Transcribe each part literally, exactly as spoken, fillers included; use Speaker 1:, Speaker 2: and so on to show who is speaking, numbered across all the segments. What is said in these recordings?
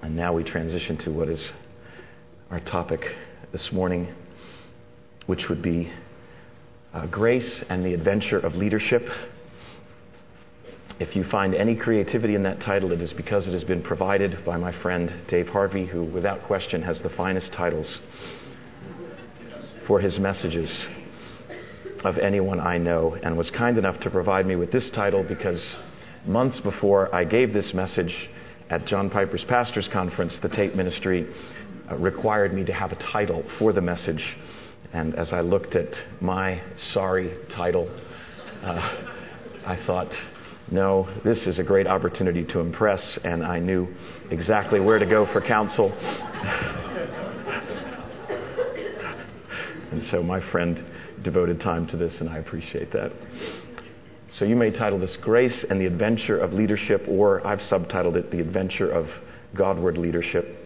Speaker 1: And now we transition to what is our topic this morning, which would be uh, grace and the adventure of leadership. If you find any creativity in that title, it is because it has been provided by my friend Dave Harvey, who without question has the finest titles for his messages of anyone I know, and was kind enough to provide me with this title because months before I gave this message at John Piper's Pastors Conference, the Tate Ministry uh, required me to have a title for the message. And as I looked at my sorry title, uh, I thought, no, this is a great opportunity to impress, and I knew exactly where to go for counsel. And so my friend devoted time to this, and I appreciate that. So you may title this Grace and the Adventure of Leadership, or I've subtitled it The Adventure of Godward Leadership.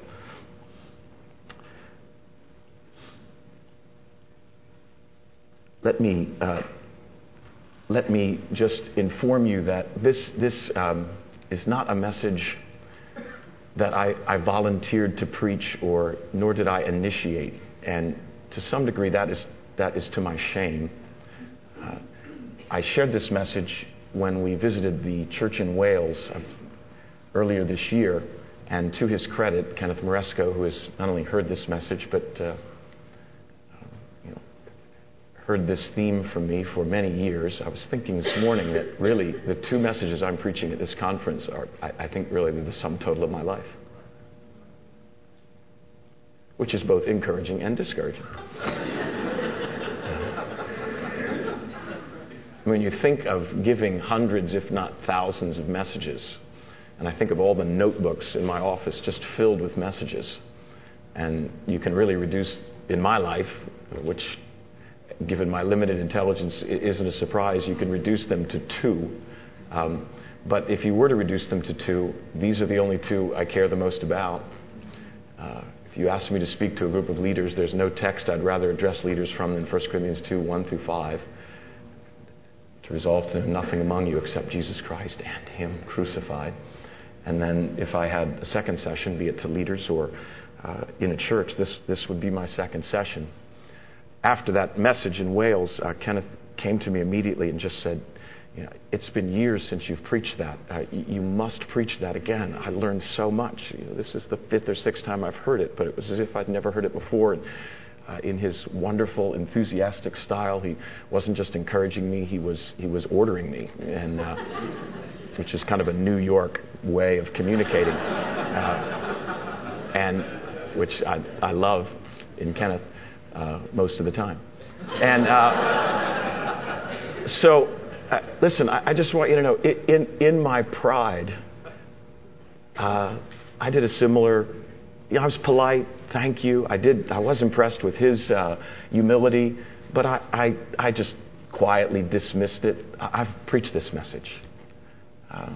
Speaker 1: Let me uh, let me just inform you that this this um, is not a message that I, I volunteered to preach, or nor did I initiate, and to some degree that is that is to my shame. Uh, I shared this message when we visited the church in Wales uh, earlier this year, and to his credit, Kenneth Moresco, who has not only heard this message, but uh, you know, heard this theme from me for many years. I was thinking this morning that really the two messages I'm preaching at this conference are, I, I think, really the sum total of my life, which is both encouraging and discouraging. When you think of giving hundreds, if not thousands, of messages, and I think of all the notebooks in my office just filled with messages, and you can really reduce, in my life, which, given my limited intelligence, isn't a surprise, you can reduce them to two. Um, but if you were to reduce them to two, these are the only two I care the most about. Uh, if you ask me to speak to a group of leaders, there's no text I'd rather address leaders from than First Corinthians two, one through five. To resolve to know nothing among you except Jesus Christ and Him crucified. And then if I had a second session, be it to leaders or uh, in a church, this, this would be my second session. After that message in Wales, uh, Kenneth came to me immediately and just said, you know, it's been years since you've preached that. Uh, you must preach that again. I learned so much. You know, this is the fifth or sixth time I've heard it, but it was as if I'd never heard it before. And, Uh, in his wonderful, enthusiastic style, he wasn't just encouraging me; he was he was ordering me, and uh, which is kind of a New York way of communicating, uh, and which I, I love in Kenneth uh, most of the time. And uh, so, uh, listen, I, I just want you to know, in in my pride, uh, I did a similar. You know, I was polite. Thank you. I did. I was impressed with his uh, humility, but I, I, I just quietly dismissed it. I, I've preached this message, uh,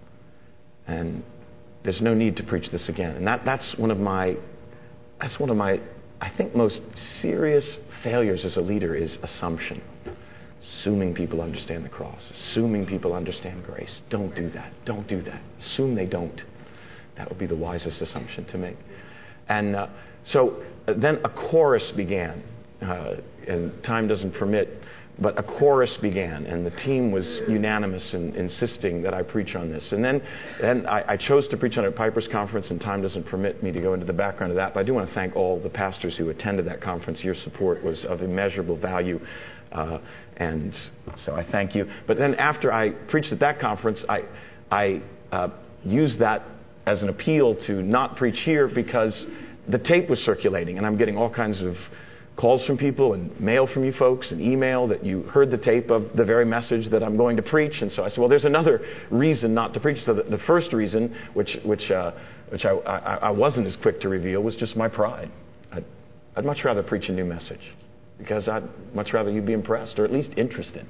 Speaker 1: and there's no need to preach this again. And that, that's one of my, that's one of my, I think, most serious failures as a leader is assumption. Assuming people understand the cross. Assuming people understand grace. Don't do that. Don't do that. Assume they don't. That would be the wisest assumption to make. And uh, so uh, then a chorus began, uh, and time doesn't permit, but a chorus began, and the team was unanimous in insisting that I preach on this. And then, then I, I chose to preach on it at Piper's Conference, and time doesn't permit me to go into the background of that, but I do want to thank all the pastors who attended that conference. Your support was of immeasurable value, uh, and so I thank you. But then after I preached at that conference, I, I uh, used that as an appeal to not preach here because the tape was circulating, and I'm getting all kinds of calls from people and mail from you folks and email that you heard the tape of the very message that I'm going to preach. And so I said, well, there's another reason not to preach. So the, the first reason, which which uh, which I, I, I wasn't as quick to reveal, was just my pride. I'd, I'd much rather preach a new message because I'd much rather you be impressed or at least interested.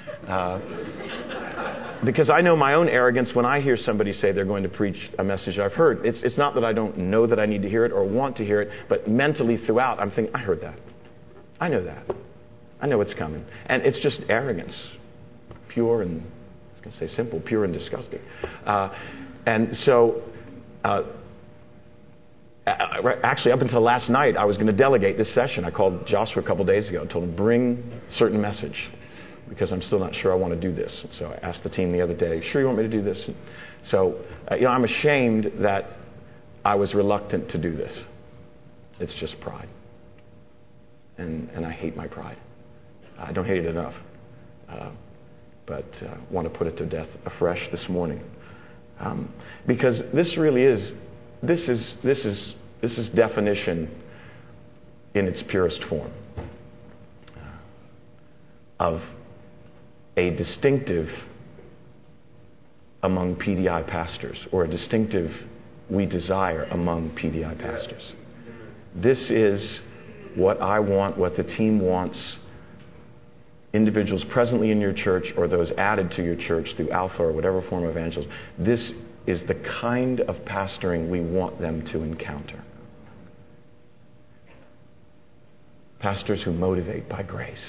Speaker 1: Uh, because I know my own arrogance when I hear somebody say they're going to preach a message I've heard. It's, it's not that I don't know that I need to hear it or want to hear it, but mentally throughout I'm thinking, I heard that. I know that. I know it's coming. And it's just arrogance. Pure and, I was going to say simple, pure and disgusting. Uh, and so uh, Actually, up until last night, I was going to delegate this session. I called Joshua a couple days ago and told him, bring a certain message, because I'm still not sure I want to do this. So I asked the team the other day, sure you want me to do this? So, uh, you know, I'm ashamed that I was reluctant to do this. It's just pride. And, and I hate my pride. I don't hate it enough. Uh, but uh, want to put it to death afresh this morning. Um, because this really is, this is, this is, this is definition in its purest form uh, of a distinctive among P D I pastors, or a distinctive we desire among P D I pastors. This is what I want, what the team wants, individuals presently in your church or those added to your church through Alpha or whatever form of evangelism. This is the kind of pastoring we want them to encounter. Pastors who motivate by grace.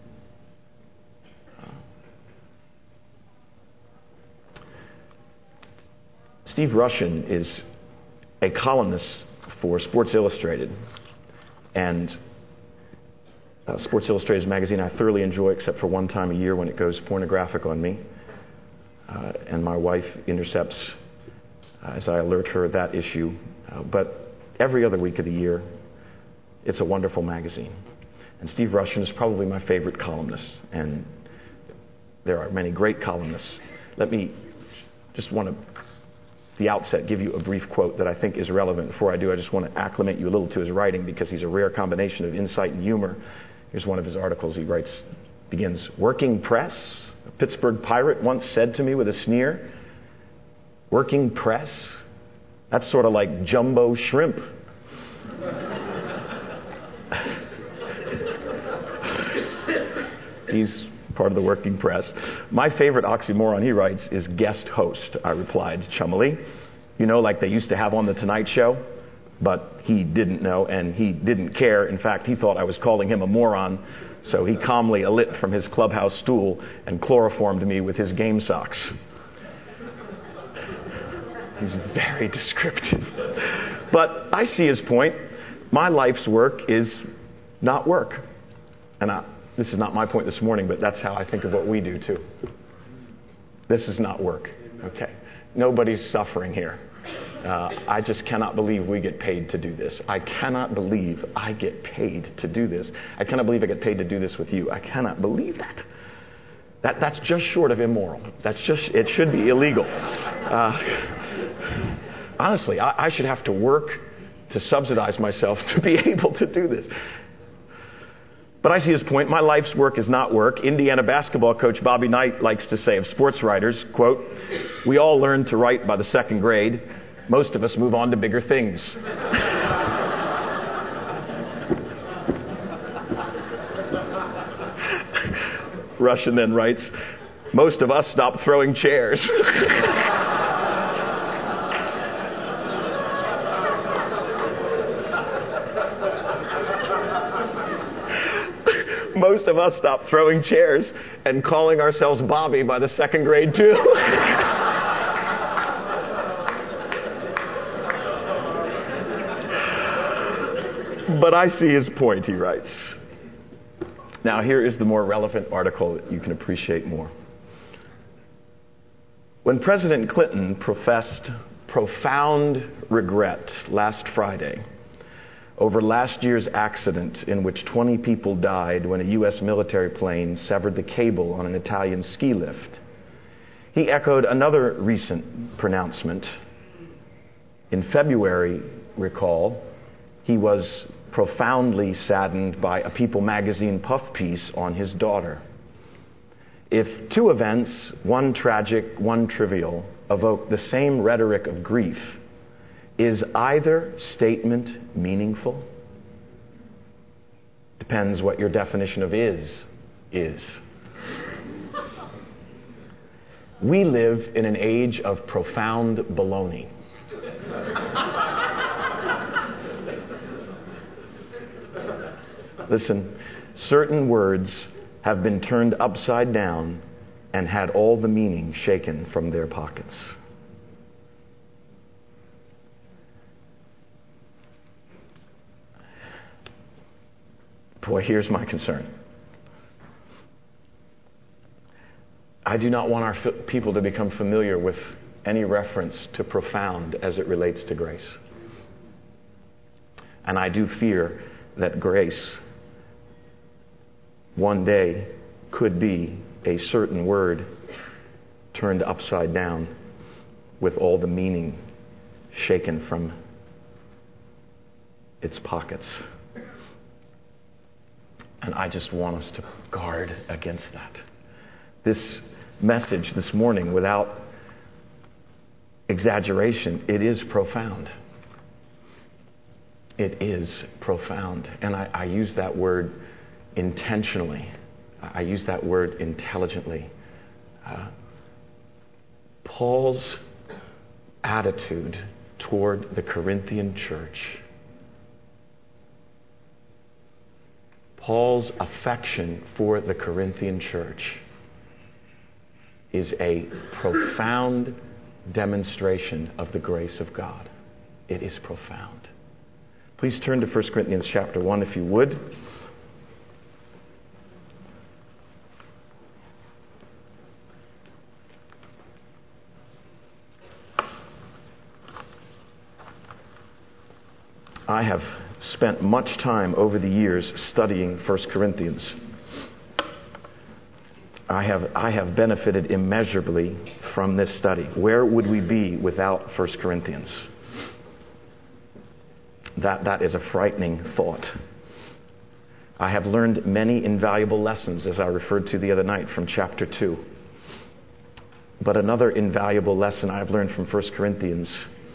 Speaker 1: Steve Rushin is a columnist for Sports Illustrated. And uh, Sports Illustrated is a magazine I thoroughly enjoy, except for one time a year when it goes pornographic on me. Uh, and my wife intercepts uh, as I alert her of that issue. Uh, but every other week of the year, it's a wonderful magazine. And Steve Rushin is probably my favorite columnist. And there are many great columnists. Let me just want to, the outset, give you a brief quote that I think is relevant. Before I do, I just want to acclimate you a little to his writing, because he's a rare combination of insight and humor. Here's one of his articles. He writes, begins, "Working press? A Pittsburgh Pirate once said to me with a sneer, working press? That's sort of like jumbo shrimp." He's part of the working press. "My favorite oxymoron," he writes, "is guest host," I replied chummily. "You know, like they used to have on The Tonight Show?" But he didn't know, and he didn't care. In fact, he thought I was calling him a moron, so he calmly alit from his clubhouse stool and chloroformed me with his game socks. He's very descriptive. But I see his point. My life's work is not work. And I, this is not my point this morning, but that's how I think of what we do too. This is not work. Okay. Nobody's suffering here. Uh, I just cannot believe we get paid to do this. I cannot believe I get paid to do this. I cannot believe I get paid to do this with you. I cannot believe that. That that's just short of immoral. That's just, it should be illegal. Uh, honestly, I, I should have to work to subsidize myself to be able to do this. But I see his point. My life's work is not work. Indiana basketball coach Bobby Knight likes to say of sports writers, quote, "We all learn to write by the second grade. Most of us move on to bigger things." Rushin then writes, "Most of us stop throwing chairs." Most of us stop throwing chairs and calling ourselves Bobby by the second grade too. But I see his point, he writes. Now here is the more relevant article that you can appreciate more. When President Clinton professed profound regret last Friday over last year's accident in which twenty people died when a U S military plane severed the cable on an Italian ski lift, he echoed another recent pronouncement. In February, recall, he was profoundly saddened by a People magazine puff piece on his daughter. If two events, one tragic, one trivial, evoke the same rhetoric of grief, is either statement meaningful? Depends what your definition of is, is. We live in an age of profound baloney. Listen, certain words have been turned upside down and had all the meaning shaken from their pockets. boy, here's my concern. I do not want our f- people to become familiar with any reference to profound as it relates to grace. And I do fear that grace one day could be a certain word turned upside down with all the meaning shaken from its pockets. And I just want us to guard against that. This message this morning, without exaggeration, it is profound. It is profound. And I, I use that word intentionally. I use that word intelligently. Uh, Paul's attitude toward the Corinthian church, Paul's affection for the Corinthian church is a profound demonstration of the grace of God. It is profound. Please turn to First Corinthians chapter one if you would. I have spent much time over the years studying First Corinthians. I have, I have benefited immeasurably from this study. Where would we be without First Corinthians? That, that is a frightening thought. I have learned many invaluable lessons, as I referred to the other night, from chapter two. But another invaluable lesson I've learned from First Corinthians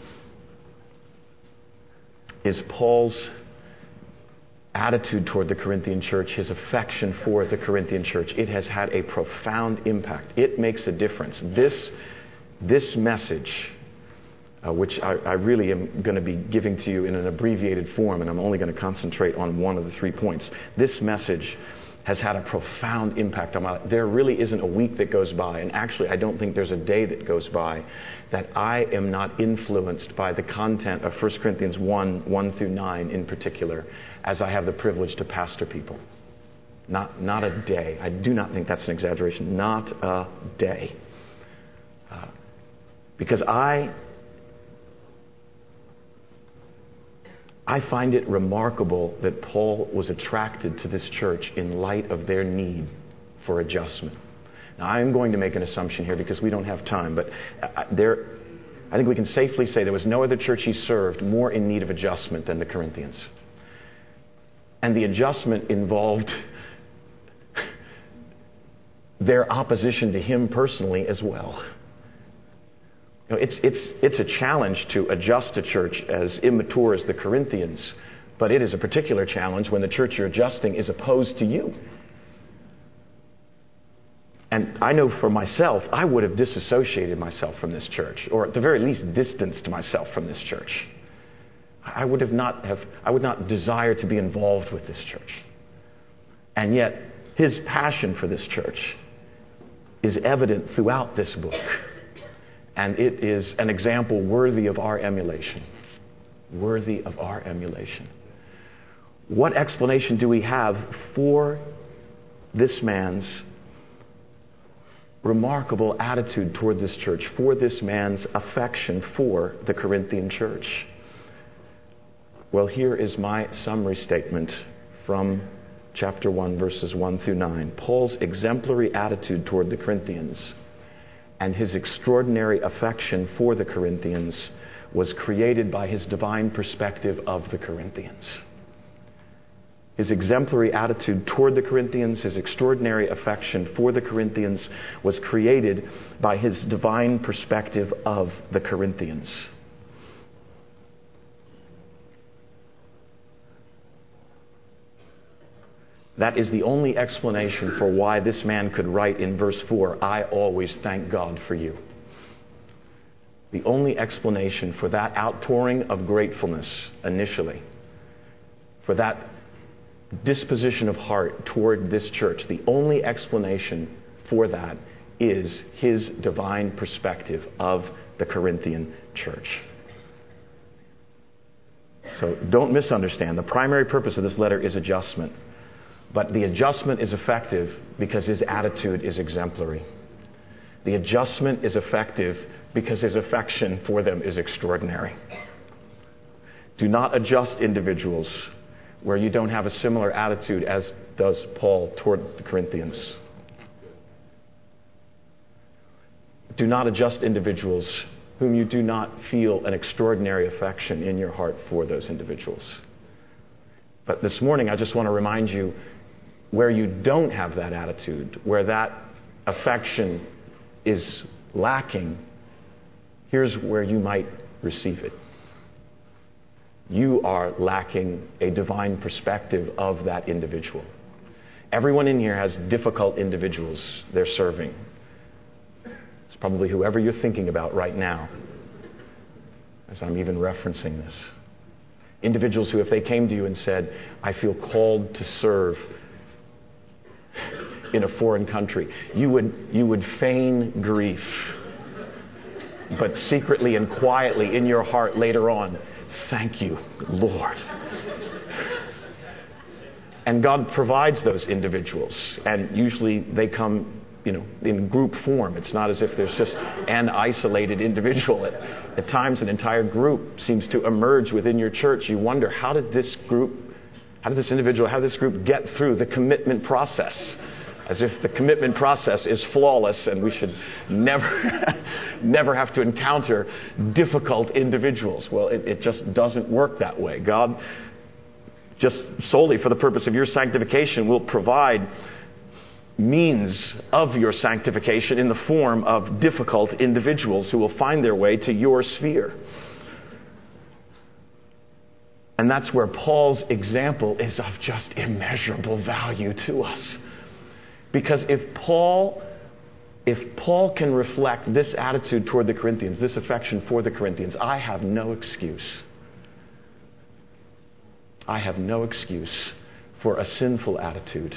Speaker 1: is Paul's attitude toward the Corinthian church, his affection for the Corinthian church. It has had a profound impact. It makes a difference. This, this message, uh, which I, I really am going to be giving to you in an abbreviated form, and I'm only going to concentrate on one of the three points. This message has had a profound impact on my life. There really isn't a week that goes by, and actually I don't think there's a day that goes by that I am not influenced by the content of First Corinthians one, one through nine in particular, as I have the privilege to pastor people. Not, not a day. I do not think that's an exaggeration. Not a day. Uh, because I, I find it remarkable that Paul was attracted to this church in light of their need for adjustment. Now, I'm going to make an assumption here because we don't have time, but there, I think we can safely say there was no other church he served more in need of adjustment than the Corinthians. And the adjustment involved their opposition to him personally as well. You know, it's, it's, it's a challenge to adjust a church as immature as the Corinthians, but it is a particular challenge when the church you're adjusting is opposed to you. And I know for myself, I would have disassociated myself from this church, or at the very least distanced myself from this church. I would have not have I would not desire to be involved with this church. And yet, his passion for this church is evident throughout this book. And it is an example worthy of our emulation. Worthy of our emulation. What explanation do we have for this man's remarkable attitude toward this church, for this man's affection for the Corinthian church? Well, here is my summary statement from chapter one, verses one through nine. Paul's exemplary attitude toward the Corinthians and his extraordinary affection for the Corinthians was created by his divine perspective of the Corinthians. His exemplary attitude toward the Corinthians, his extraordinary affection for the Corinthians was created by his divine perspective of the Corinthians. That is the only explanation for why this man could write in verse four, "I always thank God for you." The only explanation for that outpouring of gratefulness initially, for that disposition of heart toward this church, the only explanation for that is his divine perspective of the Corinthian church. So don't misunderstand. The primary purpose of this letter is adjustment. But the adjustment is effective because his attitude is exemplary. The adjustment is effective because his affection for them is extraordinary. Do not adjust individuals where you don't have a similar attitude as does Paul toward the Corinthians. Do not adjust individuals whom you do not feel an extraordinary affection in your heart for those individuals. But this morning, I just want to remind you, where you don't have that attitude, where that affection is lacking, here's where you might receive it. You are lacking a divine perspective of that individual. Everyone in here has difficult individuals they're serving. It's probably whoever you're thinking about right now, as I'm even referencing this. Individuals who, if they came to you and said, I feel called to serve in a foreign country, you would, you would feign grief, but secretly and quietly in your heart later on, thank you, Lord. And God provides those individuals, and usually they come, you know, in group form. It's not as if there's just an isolated individual. At, at times, an entire group seems to emerge within your church. You wonder, how did this group, how did this individual, how did this group get through the commitment process? As if the commitment process is flawless and we should never, never have to encounter difficult individuals. Well, it, it just doesn't work that way. God, just solely for the purpose of your sanctification, will provide means of your sanctification in the form of difficult individuals who will find their way to your sphere. And that's where Paul's example is of just immeasurable value to us. Because if Paul, if Paul can reflect this attitude toward the Corinthians, this affection for the Corinthians, I have no excuse. I have no excuse for a sinful attitude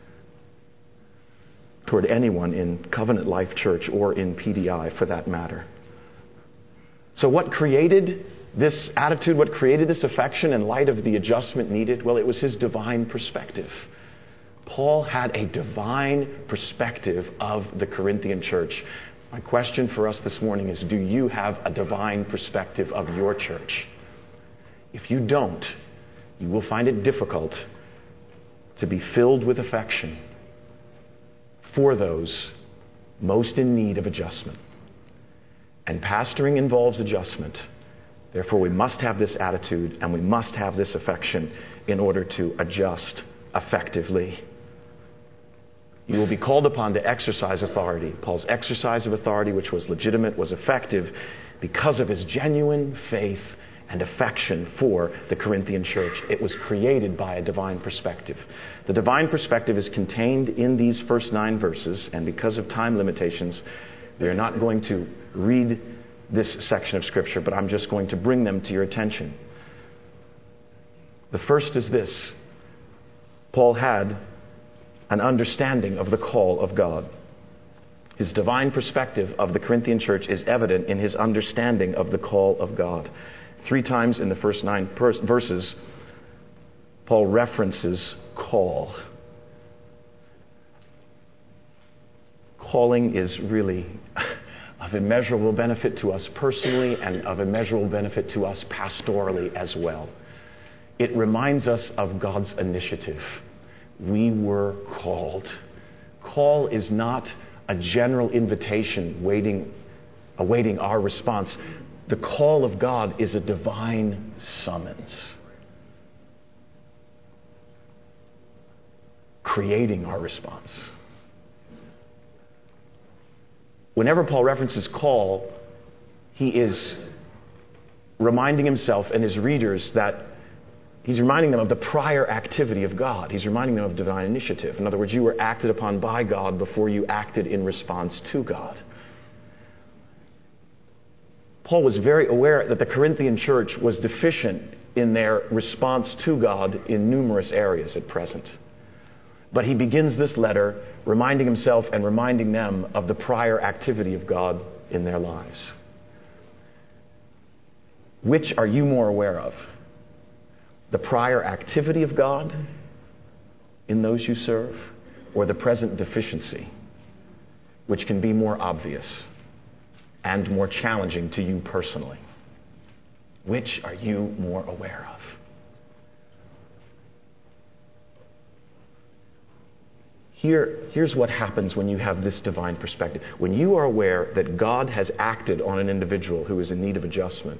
Speaker 1: toward anyone in Covenant Life Church or in P D I for that matter. So what created this attitude, what created this affection in light of the adjustment needed? Well, it was his divine perspective. Paul had a divine perspective of the Corinthian church. My question for us this morning is, do you have a divine perspective of your church? If you don't, you will find it difficult to be filled with affection for those most in need of adjustment. And pastoring involves adjustment. Therefore, we must have this attitude and we must have this affection in order to adjust effectively. You will be called upon to exercise authority. Paul's exercise of authority, which was legitimate, was effective because of his genuine faith and affection for the Corinthian church. It was created by a divine perspective. The divine perspective is contained in these first nine verses, and because of time limitations, we are not going to read this section of Scripture, but I'm just going to bring them to your attention. The first is this: Paul had an understanding of the call of God. His divine perspective of the Corinthian church is evident in his understanding of the call of God. Three times in the first nine pers- verses, Paul references call. Calling is really of immeasurable benefit to us personally and of immeasurable benefit to us pastorally as well. It reminds us of God's initiative. We were called. Call is not a general invitation waiting, awaiting our response. The call of God is a divine summons, creating our response. Whenever Paul references call, he is reminding himself and his readers that he's reminding them of the prior activity of God. He's reminding them of divine initiative. In other words, you were acted upon by God before you acted in response to God. Paul was very aware that the Corinthian church was deficient in their response to God in numerous areas at present. But he begins this letter reminding himself and reminding them of the prior activity of God in their lives. Which are you more aware of? The prior activity of God in those you serve, or the present deficiency, which can be more obvious and more challenging to you personally? Which are you more aware of? Here, here's what happens when you have this divine perspective. When you are aware that God has acted on an individual who is in need of adjustment,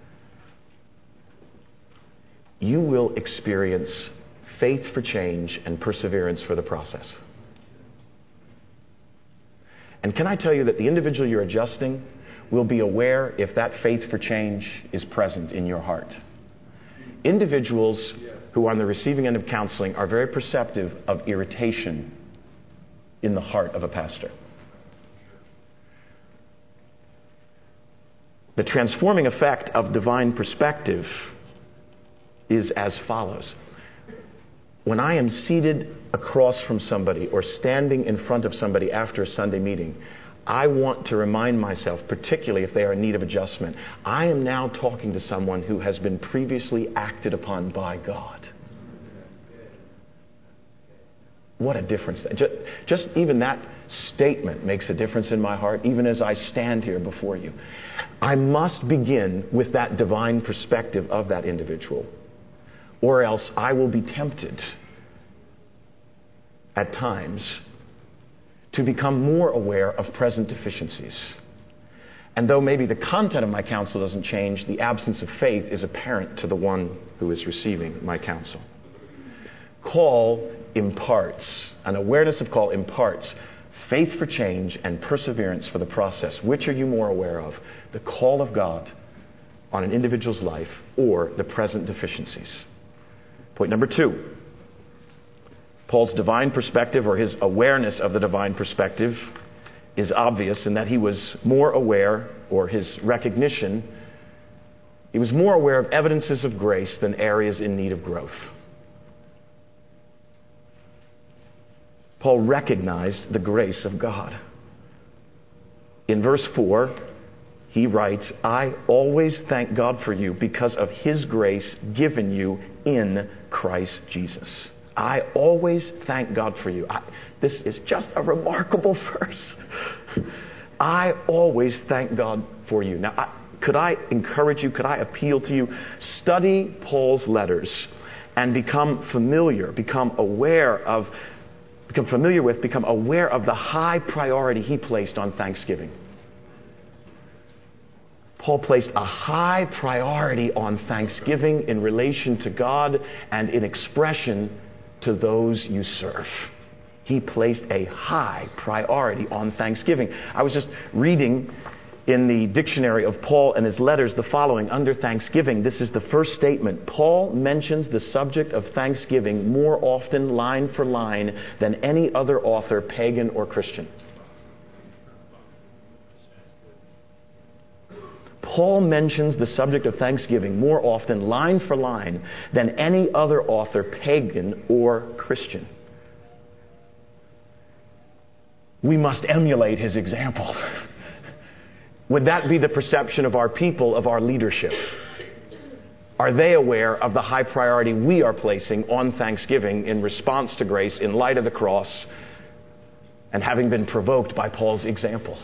Speaker 1: you will experience faith for change and perseverance for the process. And can I tell you that the individual you're adjusting will be aware if that faith for change is present in your heart. Individuals who are on the receiving end of counseling are very perceptive of irritation in the heart of a pastor. The transforming effect of divine perspective is as follows. When I am seated across from somebody or standing in front of somebody after a Sunday meeting, I want to remind myself, particularly if they are in need of adjustment, I am now talking to someone who has been previously acted upon by God. What a difference. Just, just even that statement makes a difference in my heart, even as I stand here before you. I must begin with that divine perspective of that individual, or else I will be tempted at times to become more aware of present deficiencies. And though maybe the content of my counsel doesn't change, the absence of faith is apparent to the one who is receiving my counsel. Call imparts, an awareness of call imparts faith for change and perseverance for the process. Which are you more aware of? The call of God on an individual's life or the present deficiencies? Point number two. Paul's divine perspective, or his awareness of the divine perspective, is obvious in that he was more aware, or his recognition, he was more aware of evidences of grace than areas in need of growth. Paul recognized the grace of God. In verse four, he writes, I always thank God for you because of His grace given you in Christ Jesus. I always thank God for you. I, this is just a remarkable verse. I always thank God for you. Now, I, could I encourage you, could I appeal to you? Study Paul's letters and become familiar, become aware of, become familiar with, become aware of the high priority he placed on thanksgiving. Paul placed a high priority on thanksgiving in relation to God and in expression to those you serve. He placed a high priority on thanksgiving. I was just reading in the dictionary of Paul and his letters the following under thanksgiving. This is the first statement. Paul mentions the subject of thanksgiving more often, line for line, than any other author, pagan or Christian. Paul mentions the subject of thanksgiving more often, line for line, than any other author, pagan or Christian. We must emulate his example. Would that be the perception of our people, of our leadership? Are they aware of the high priority we are placing on thanksgiving in response to grace in light of the cross and having been provoked by Paul's example?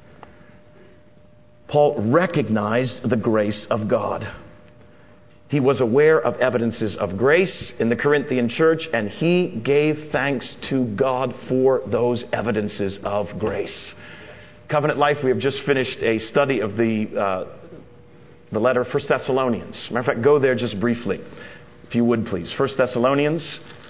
Speaker 1: Paul recognized the grace of God. He was aware of evidences of grace in the Corinthian church, and he gave thanks to God for those evidences of grace. Covenant Life, we have just finished a study of the uh, the letter First Thessalonians. Matter of fact, go there just briefly, if you would please. First Thessalonians.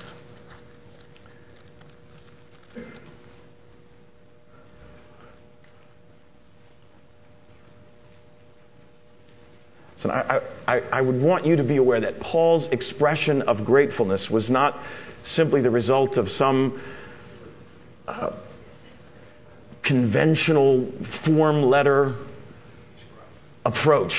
Speaker 1: So I, I, I would want you to be aware that Paul's expression of gratefulness was not simply the result of some uh, conventional form letter approach.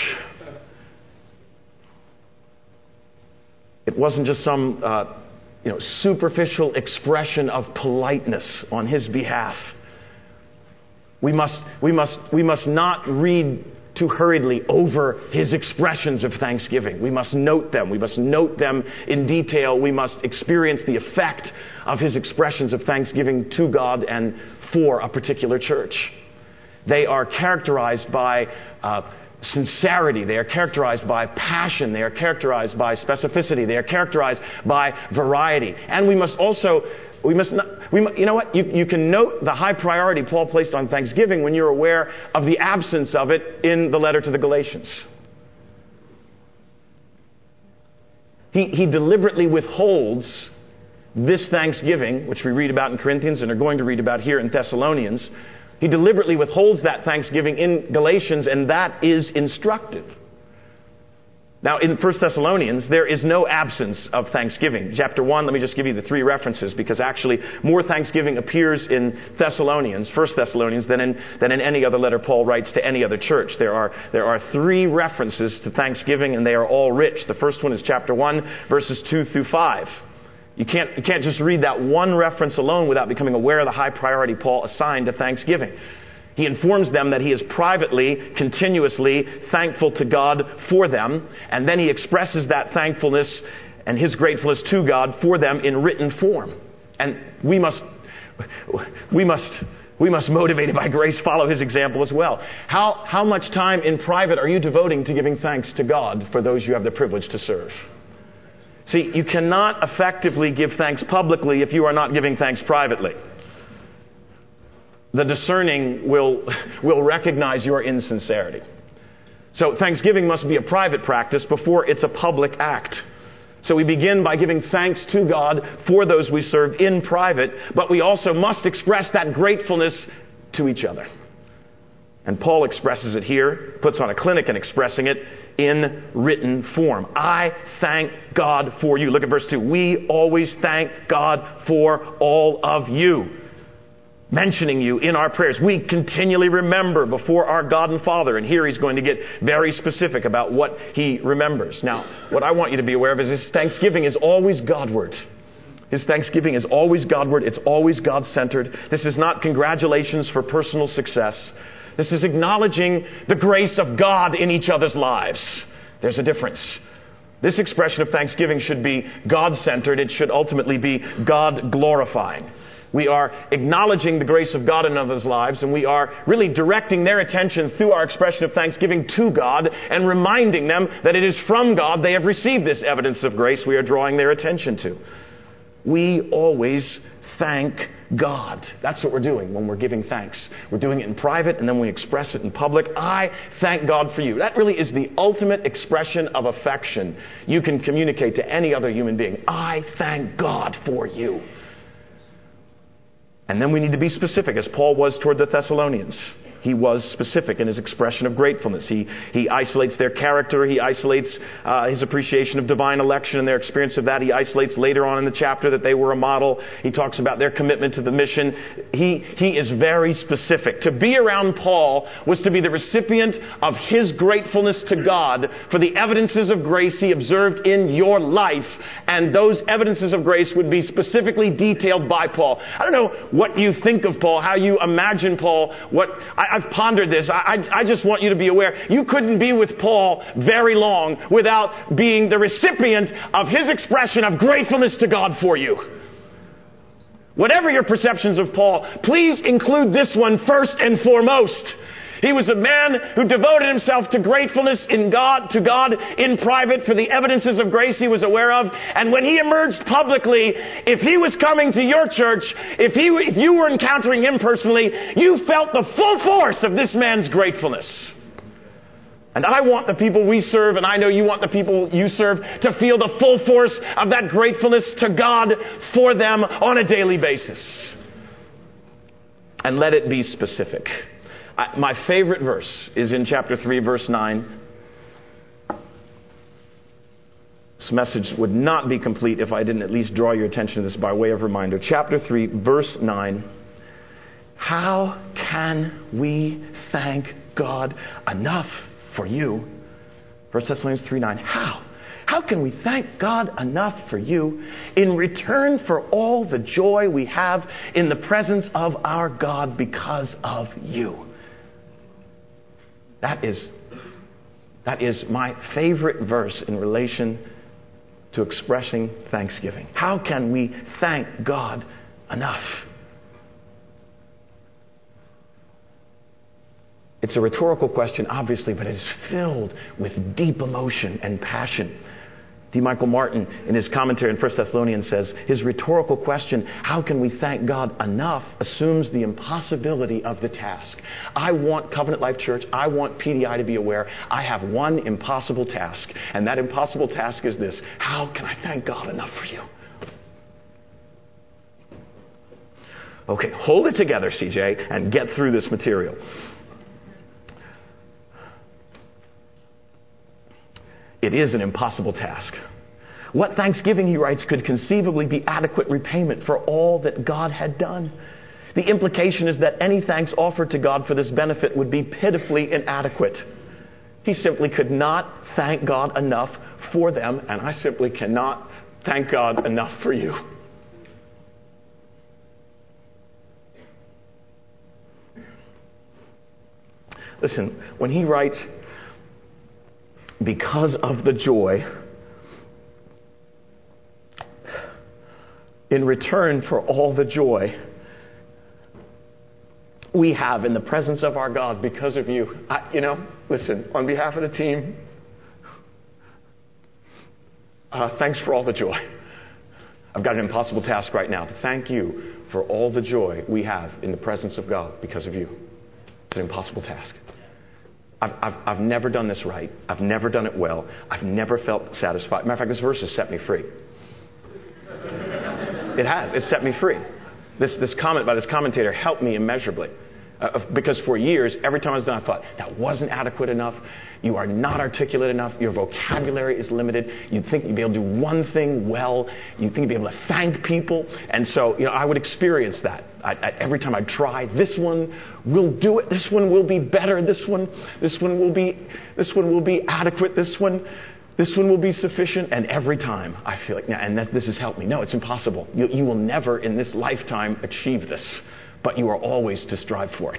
Speaker 1: It wasn't just some uh, you know, superficial expression of politeness on his behalf. We must, we must, we must not read too hurriedly over his expressions of thanksgiving. We must note them. We must note them in detail. We must experience the effect of his expressions of thanksgiving to God and for a particular church. They are characterized by uh, sincerity. They are characterized by passion. They are characterized by specificity. They are characterized by variety. And we must also We must not, we, you know what? You, you can note the high priority Paul placed on thanksgiving when you're aware of the absence of it in the letter to the Galatians. He, he deliberately withholds this thanksgiving, which we read about in Corinthians and are going to read about here in Thessalonians. He deliberately withholds that thanksgiving in Galatians, and that is instructive. Now, in First Thessalonians, there is no absence of thanksgiving. Chapter one, let me just give you the three references, because actually more thanksgiving appears in Thessalonians, First Thessalonians, than in, than in any other letter Paul writes to any other church. There are, there are three references to thanksgiving, and they are all rich. The first one is chapter one, verses two through five. You can't, you can't just read that one reference alone without becoming aware of the high priority Paul assigned to thanksgiving. He informs them that he is privately, continuously thankful to God for them, and then he expresses that thankfulness and his gratefulness to God for them in written form. And we must, we must, we must, motivated by grace, follow his example as well. How, how much time in private are you devoting to giving thanks to God for those you have the privilege to serve? See, you cannot effectively give thanks publicly if you are not giving thanks privately. The discerning will, will recognize your insincerity. So thanksgiving must be a private practice before it's a public act. So we begin by giving thanks to God for those we serve in private, but we also must express that gratefulness to each other. And Paul expresses it here, puts on a clinic in expressing it in written form. I thank God for you. Look at verse two. We always thank God for all of you, mentioning you in our prayers. We continually remember before our God and Father. And here he's going to get very specific about what he remembers. Now, what I want you to be aware of is his thanksgiving is always Godward. His thanksgiving is always Godward. It's always God-centered. This is not congratulations for personal success. This is acknowledging the grace of God in each other's lives. There's a difference. This expression of thanksgiving should be God-centered. It should ultimately be God-glorifying. We are acknowledging the grace of God in others' lives, and we are really directing their attention through our expression of thanksgiving to God and reminding them that it is from God they have received this evidence of grace we are drawing their attention to. We always thank God. That's what we're doing when we're giving thanks. We're doing it in private, and then we express it in public. I thank God for you. That really is the ultimate expression of affection you can communicate to any other human being. I thank God for you. And then we need to be specific, as Paul was toward the Thessalonians. He was specific in his expression of gratefulness. He, he isolates their character. He isolates uh, his appreciation of divine election and their experience of that. He isolates later on in the chapter that they were a model. He talks about their commitment to the mission. He, he is very specific. To be around Paul was to be the recipient of his gratefulness to God for the evidences of grace he observed in your life. And those evidences of grace would be specifically detailed by Paul. I don't know what you think of Paul, how you imagine Paul, what... I, I've pondered this. I, I, I just want you to be aware. You couldn't be with Paul very long without being the recipient of his expression of gratefulness to God for you. Whatever your perceptions of Paul, please include this one first and foremost. He was a man who devoted himself to gratefulness in God, to God in private for the evidences of grace he was aware of. And when he emerged publicly, if he was coming to your church, if, he, if you were encountering him personally, you felt the full force of this man's gratefulness. And I want the people we serve, and I know you want the people you serve, to feel the full force of that gratefulness to God for them on a daily basis. And let it be specific. I, my favorite verse is in chapter three, verse nine. This message would not be complete if I didn't at least draw your attention to this by way of reminder. Chapter three, verse nine. How can we thank God enough for you? First Thessalonians three nine. How? How can we thank God enough for you in return for all the joy we have in the presence of our God because of you? That is That is my favorite verse in relation to expressing thanksgiving. How can we thank God enough? It's a rhetorical question, obviously, but it is filled with deep emotion and passion. D. Michael Martin, in his commentary in First Thessalonians, says, his rhetorical question, how can we thank God enough, assumes the impossibility of the task. I want Covenant Life Church, I want P D I to be aware, I have one impossible task, and that impossible task is this: how can I thank God enough for you? Okay, hold it together, C J, and get through this material. It is an impossible task. What thanksgiving, he writes, could conceivably be adequate repayment for all that God had done? The implication is that any thanks offered to God for this benefit would be pitifully inadequate. He simply could not thank God enough for them, and I simply cannot thank God enough for you. Listen, when he writes, because of the joy, in return for all the joy we have in the presence of our God because of you. I, you know, listen, on behalf of the team, uh, thanks for all the joy. I've got an impossible task right now to thank you for all the joy we have in the presence of God because of you. It's an impossible task. I've, I've, I've never done this right. I've never done it well. I've never felt satisfied. Matter of fact, this verse has set me free. It has. It's set me free. This, this comment by this commentator helped me immeasurably. Uh, because for years, every time I was done, I thought, that wasn't adequate enough. You are not articulate enough. Your vocabulary is limited. You'd think you'd be able to do one thing well. You'd think you'd be able to thank people. And so, you know, I would experience that. I, I, every time I try, this one will do it. This one will be better. This one, this one will be, this one will be adequate. This one, this one will be sufficient. And every time I feel like, and that, this has helped me. No, it's impossible. You, you will never in this lifetime achieve this. But you are always to strive for it.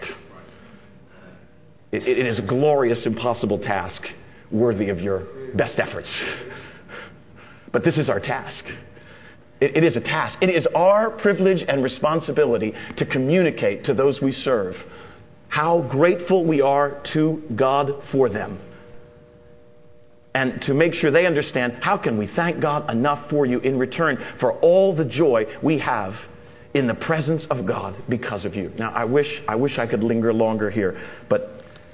Speaker 1: It, it is a glorious, impossible task worthy of your best efforts. But this is our task. It, it is a task. It is our privilege and responsibility to communicate to those we serve how grateful we are to God for them. And to make sure they understand, how can we thank God enough for you in return for all the joy we have in the presence of God because of you. Now, I wish I wish I could linger longer here, but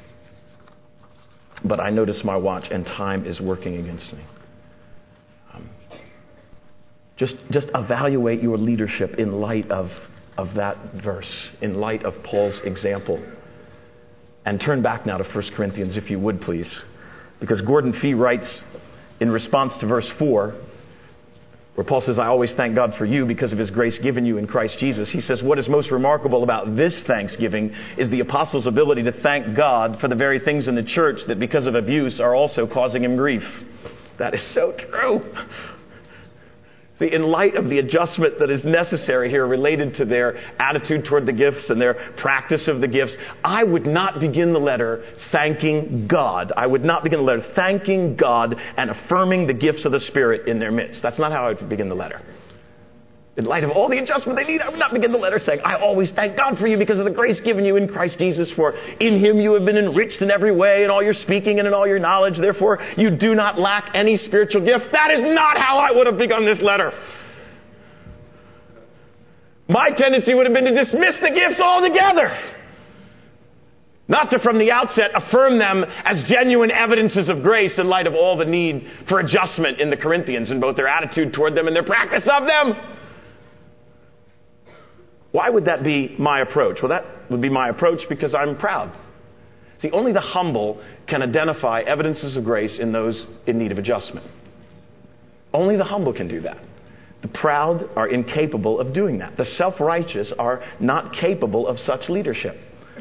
Speaker 1: but I notice my watch and time is working against me. Um, just just evaluate your leadership in light of of that verse, in light of Paul's example, and turn back now to First Corinthians, if you would, please, because Gordon Fee writes in response to verse four. Where Paul says, I always thank God for you because of his grace given you in Christ Jesus. He says, what is most remarkable about this thanksgiving is the apostle's ability to thank God for the very things in the church that because of abuse are also causing him grief. That is so true. See, in light of the adjustment that is necessary here related to their attitude toward the gifts and their practice of the gifts, I would not begin the letter thanking God. I would not begin the letter thanking God and affirming the gifts of the Spirit in their midst. That's not how I would begin the letter. In light of all the adjustment they need, I would not begin the letter saying, I always thank God for you because of the grace given you in Christ Jesus, for in him you have been enriched in every way, in all your speaking and in all your knowledge. Therefore, you do not lack any spiritual gift. That is not how I would have begun this letter. My tendency would have been to dismiss the gifts altogether. Not to, from the outset, affirm them as genuine evidences of grace in light of all the need for adjustment in the Corinthians in both their attitude toward them and their practice of them. Why would that be my approach? Well, that would be my approach because I'm proud. See, only the humble can identify evidences of grace in those in need of adjustment. Only the humble can do that. The proud are incapable of doing that. The self-righteous are not capable of such leadership.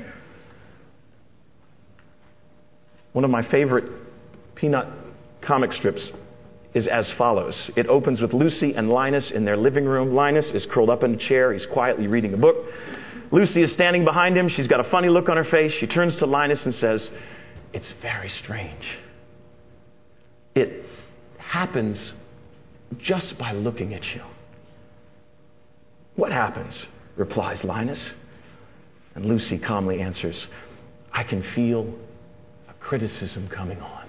Speaker 1: One of my favorite Peanut comic strips is as follows. It opens with Lucy and Linus in their living room. Linus is curled up in a chair. He's quietly reading a book. Lucy is standing behind him. She's got a funny look on her face. She turns to Linus and says, "It's very strange." It happens just by looking at you. What happens? Replies Linus. And Lucy calmly answers, I can feel a criticism coming on.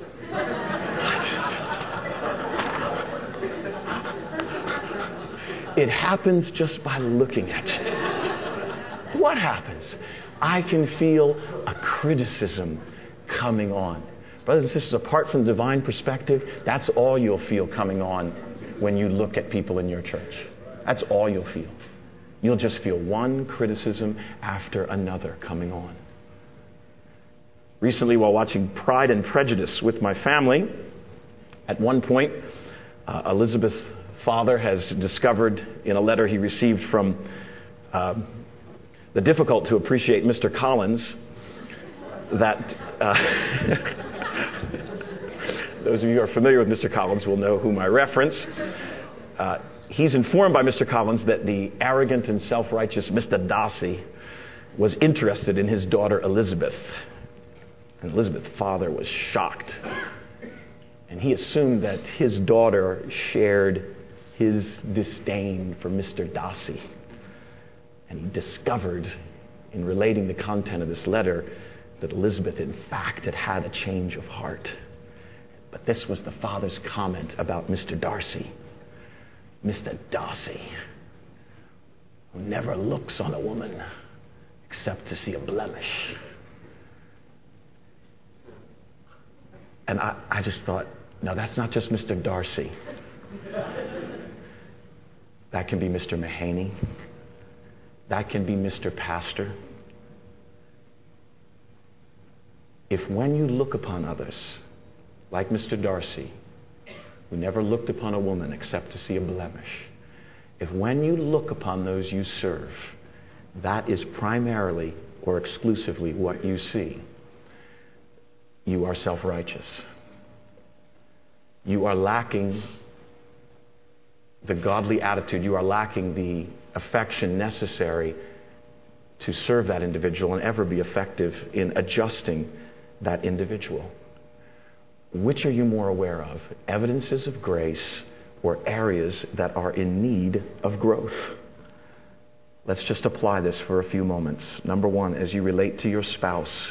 Speaker 1: It happens just by looking at you. What happens? I can feel a criticism coming on. Brothers and sisters, apart from the divine perspective, that's all you'll feel coming on when you look at people in your church. That's all you'll feel. You'll just feel one criticism after another coming on. Recently, while watching Pride and Prejudice with my family, at one point, uh, Elizabeth's father has discovered in a letter he received from uh, the difficult to appreciate Mister Collins that uh, those of you who are familiar with Mister Collins will know whom I reference. Uh, he's informed by Mister Collins that the arrogant and self-righteous Mister Darcy was interested in his daughter Elizabeth. And Elizabeth's father was shocked. And he assumed that his daughter shared his disdain for Mister Darcy. And he discovered, in relating the content of this letter, that Elizabeth, in fact, had had a change of heart. But this was the father's comment about Mister Darcy. Mister Darcy, who never looks on a woman except to see a blemish. And I, I just thought, no, that's not just Mister Darcy. That can be Mister Mahaney. That can be Mister Pastor. If when you look upon others, like Mister Darcy, who never looked upon a woman except to see a blemish, if when you look upon those you serve, that is primarily or exclusively what you see, you are self-righteous. You are lacking the godly attitude. You are lacking the affection necessary to serve that individual and ever be effective in adjusting that individual. Which are you more aware of? Evidences of grace or areas that are in need of growth? Let's just apply this for a few moments. Number one, as you relate to your spouse,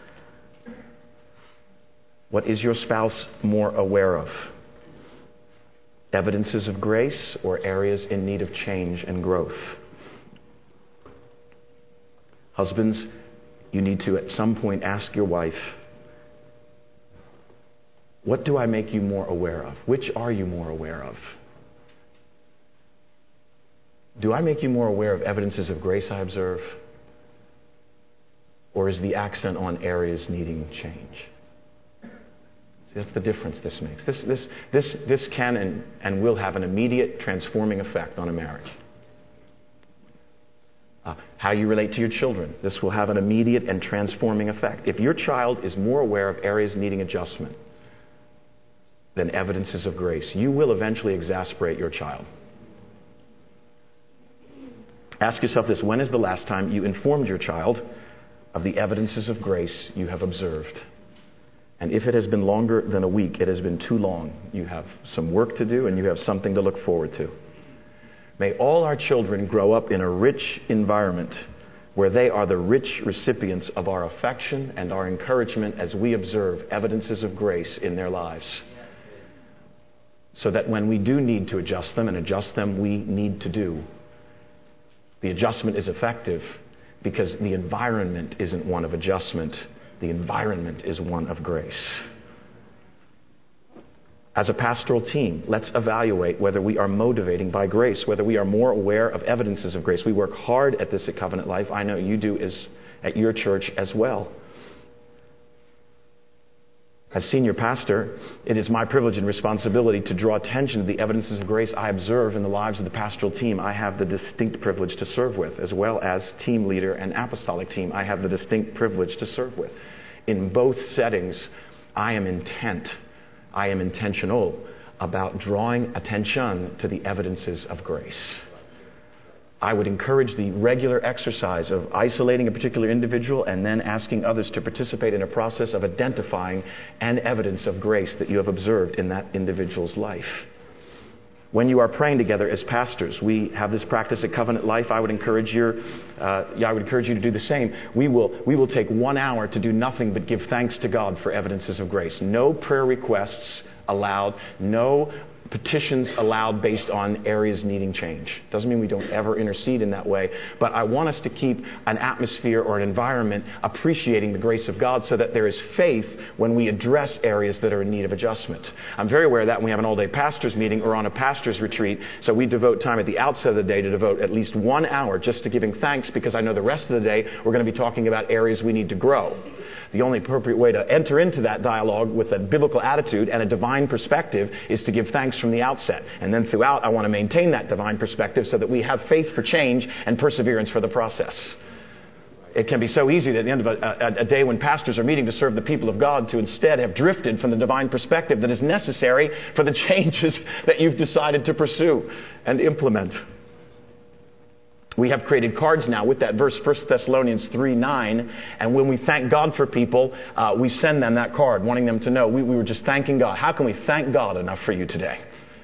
Speaker 1: what is your spouse more aware of? Evidences of grace or areas in need of change and growth? Husbands, you need to at some point ask your wife, what do I make you more aware of? Which are you more aware of? Do I make you more aware of evidences of grace I observe? Or is the accent on areas needing change? See, that's the difference this makes. This, this, this, this can and, and will have an immediate transforming effect on a marriage. Uh, how you relate to your children. This will have an immediate and transforming effect. If your child is more aware of areas needing adjustment than evidences of grace, you will eventually exasperate your child. Ask yourself this: when is the last time you informed your child of the evidences of grace you have observed? And if it has been longer than a week, it has been too long. You have some work to do and you have something to look forward to. May all our children grow up in a rich environment where they are the rich recipients of our affection and our encouragement as we observe evidences of grace in their lives. So that when we do need to adjust them, and adjust them we need to do, the adjustment is effective because the environment isn't one of adjustment. The environment is one of grace. As a pastoral team, let's evaluate whether we are motivating by grace, whether we are more aware of evidences of grace. We work hard at this at Covenant Life. I know you do as, at your church as well. As senior pastor, it is my privilege and responsibility to draw attention to the evidences of grace I observe in the lives of the pastoral team I have the distinct privilege to serve with, as well as team leader and apostolic team I have the distinct privilege to serve with. In both settings, I am intent, I am intentional about drawing attention to the evidences of grace.
Speaker 2: I would encourage the regular exercise of isolating a particular individual and then asking others to participate in a process of identifying an evidence of grace that you have observed in that individual's life. When you are praying together as pastors, we have this practice at Covenant Life. I would encourage your, uh, yeah, I would encourage you to do the same. We will, we will take one hour to do nothing but give thanks to God for evidences of grace. No prayer requests allowed. No petitions allowed based on areas needing change. Doesn't mean we don't ever intercede in that way, but I want us to keep an atmosphere or an environment appreciating the grace of God so that there is faith when we address areas that are in need of adjustment. I'm very aware of that when we have an all-day pastors meeting or on a pastors retreat, so we devote time at the outset of the day to devote at least one hour just to giving thanks, because I know the rest of the day we're going to be talking about areas we need to grow. The only appropriate way to enter into that dialogue with a biblical attitude and a divine perspective is to give thanks from the outset. And then throughout, I want to maintain that divine perspective so that we have faith for change and perseverance for the process. It can be so easy that at the end of a, a, a day when pastors are meeting to serve the people of God to instead have drifted from the divine perspective that is necessary for the changes that you've decided to pursue and implement. We have created cards now with that verse, First Thessalonians three nine, and when we thank God for people, uh, we send them that card, wanting them to know we, we were just thanking God. How can we thank God enough for you today?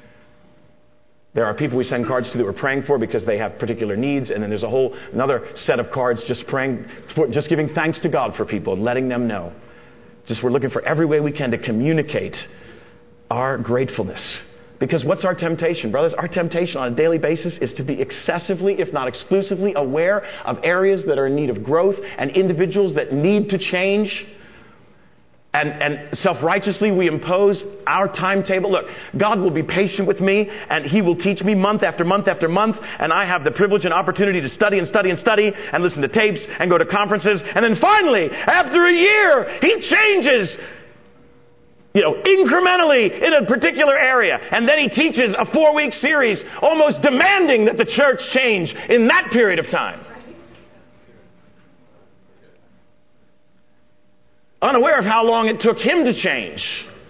Speaker 2: There are people we send cards to that we're praying for because they have particular needs, and then there's a whole another set of cards just praying, for, just giving thanks to God for people and letting them know. Just we're looking for every way we can to communicate our gratefulness. Because what's our temptation, brothers? Our temptation on a daily basis is to be excessively, if not exclusively, aware of areas that are in need of growth and individuals that need to change. And, and self-righteously we impose our timetable. Look, God will be patient with me, and He will teach me month after month after month, and I have the privilege and opportunity to study and study and study and listen to tapes and go to conferences. And then finally, after a year, He changes, you know, incrementally in a particular area. And then He teaches a four-week series almost demanding that the church change in that period of time. Unaware of how long it took Him to change.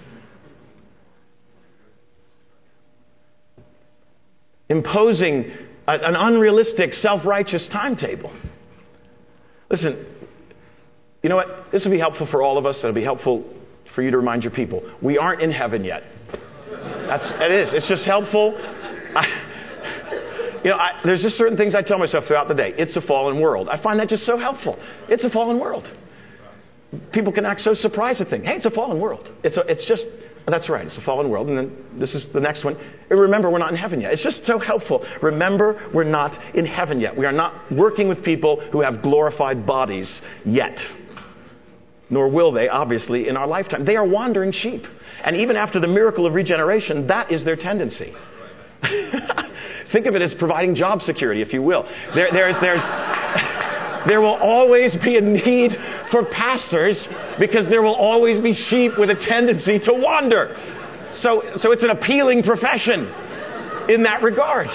Speaker 2: Imposing a, an unrealistic, self-righteous timetable. Listen, you know what? This will be helpful for all of us. It'll be helpful for you to remind your people. We aren't in heaven yet. That's, it is. It's just helpful. I, you know, I, there's just certain things I tell myself throughout the day. It's a fallen world. I find that just so helpful. It's a fallen world. People can act so surprised at things. Hey, it's a fallen world. It's a, it's just, that's right, it's a fallen world. And then this is the next one. And remember, we're not in heaven yet. It's just so helpful. Remember, we're not in heaven yet. We are not working with people who have glorified bodies yet. Nor will they, obviously, in our lifetime. They are wandering sheep. And even after the miracle of regeneration, that is their tendency. Think of it as providing job security, if you will. There, there's, there's, there will always be a need for pastors because there will always be sheep with a tendency to wander. So, so it's an appealing profession in that regard.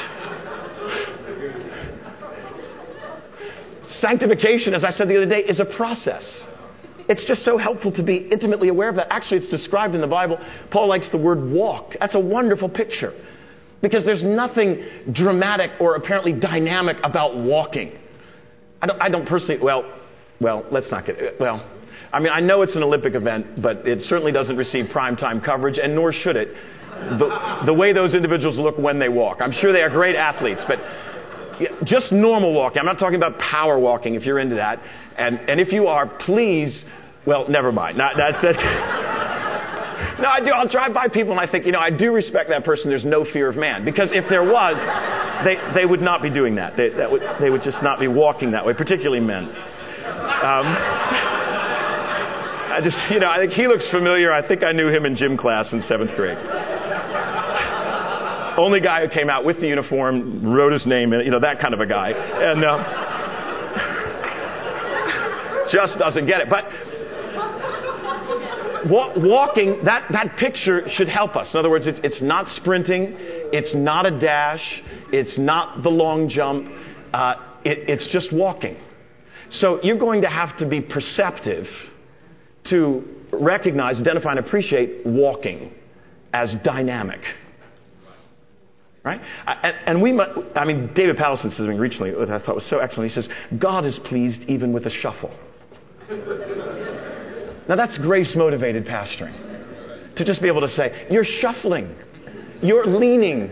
Speaker 2: Sanctification, as I said the other day, is a process. It's just so helpful to be intimately aware of that. Actually, it's described in the Bible. Paul likes the word walk. That's a wonderful picture because there's nothing dramatic or apparently dynamic about walking. I don't, I don't personally, well, well, let's not get, well, I mean, I know it's an Olympic event, but it certainly doesn't receive primetime coverage, and nor should it. The, the way those individuals look when they walk. I'm sure they are great athletes, but just normal walking. I'm not talking about power walking if you're into that. And and if you are, please, well, never mind. Not, that's it. No, I do. I'll drive by people and I think, you know, I do respect that person. There's no fear of man. Because if there was, they, they would not be doing that. They, that would, they would just not be walking that way, particularly men. Um, I just, you know, I think he looks familiar. I think I knew him in gym class in seventh grade. Only guy who came out with the uniform, wrote his name in it, you know, that kind of a guy. And uh, just doesn't get it. But wa- walking, that, that picture should help us. In other words, it's, it's not sprinting. It's not a dash. It's not the long jump. Uh, it, it's just walking. So you're going to have to be perceptive to recognize, identify, and appreciate walking as dynamic. Right? And, and we, I mean, David Paddleson says something recently that I thought was so excellent. He says, God is pleased even with a shuffle. Now that's grace-motivated pastoring. To just be able to say, you're shuffling. You're leaning.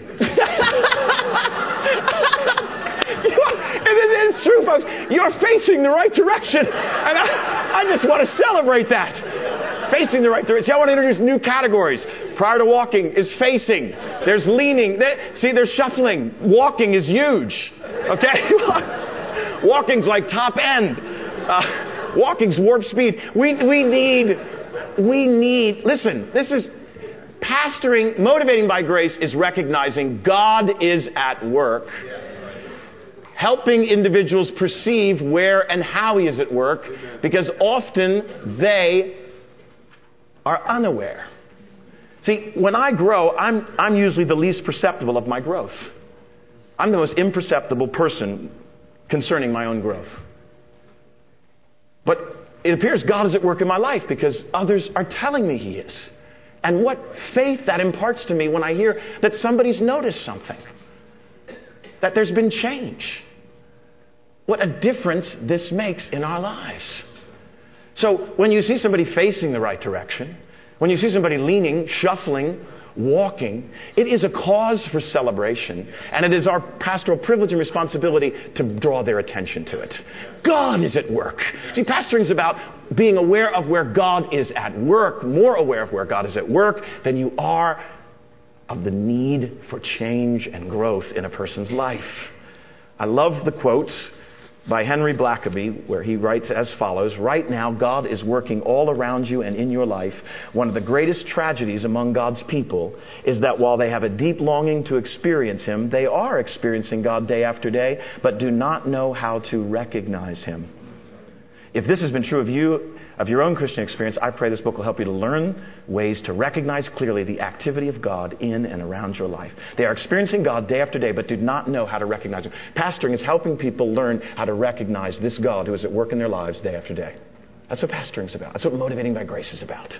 Speaker 2: It's true, folks. You're facing the right direction. And I, I just want to celebrate that. Facing the right direction. See, I want to introduce new categories. Prior to walking is facing. There's leaning. There, see, there's shuffling. Walking is huge. Okay? Walking's like top end. Uh, walking's warp speed. We, we need, we need, listen, this is, pastoring, motivating by grace is recognizing God is at work. Helping individuals perceive where and how He is at work, because often they are unaware. See, when I grow, I'm, I'm usually the least perceptible of my growth. I'm the most imperceptible person concerning my own growth. But it appears God is at work in my life because others are telling me He is. And what faith that imparts to me when I hear that somebody's noticed something, that there's been change. What a difference this makes in our lives. So when you see somebody facing the right direction, when you see somebody leaning, shuffling, walking, it is a cause for celebration, and it is our pastoral privilege and responsibility to draw their attention to it. God is at work. See, pastoring is about being aware of where God is at work, more aware of where God is at work than you are of the need for change and growth in a person's life. I love the quotes by Henry Blackaby, where he writes as follows: right now, God is working all around you and in your life. One of the greatest tragedies among God's people is that while they have a deep longing to experience Him, they are experiencing God day after day, but do not know how to recognize Him. If this has been true of you, of your own Christian experience, I pray this book will help you to learn ways to recognize clearly the activity of God in and around your life. They are experiencing God day after day, but do not know how to recognize Him. Pastoring is helping people learn how to recognize this God who is at work in their lives day after day. That's what pastoring is about. That's what motivating by grace is about.